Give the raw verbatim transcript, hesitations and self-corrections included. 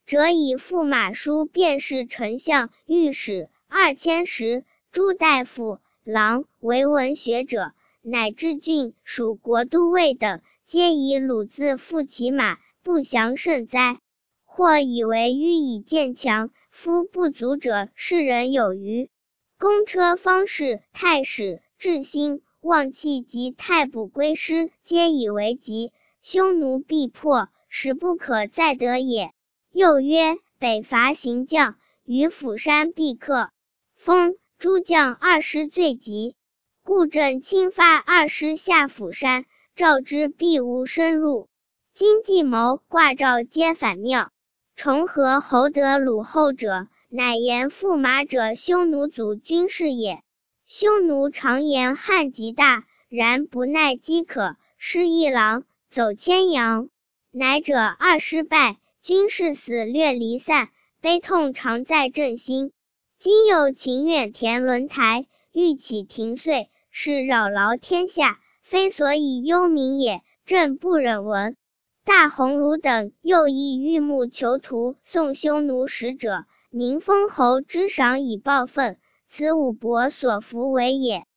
则以驸马书便是丞相、御史、二千石、诸大夫、郎、为文学者，乃至郡属国都尉等，皆以鲁字附其马，不祥甚哉。或以为欲以见强，夫不足者，世人有余。公车方士、太史、至兴、望气及太卜归师，皆以为急，匈奴必破，实不可再得也。又曰：北伐行将，于釜山必克。封诸将二师最急，故朕亲发二师下釜山，召之必无深入。今计谋卦兆皆反妙。重合侯得鲁后者，乃言驸马者匈奴族军事也。匈奴常言汉极大，然不耐饥渴，失一郎，走千阳。乃者二师败，军士死略离散，悲痛常在朕心。今有秦远田轮台，欲起庭岁，是扰劳天下，非所以忧民也，朕不忍闻。大鸿胪等又以玉木囚徒送匈奴使者，民封侯之赏以报愤，此武伯所服为也。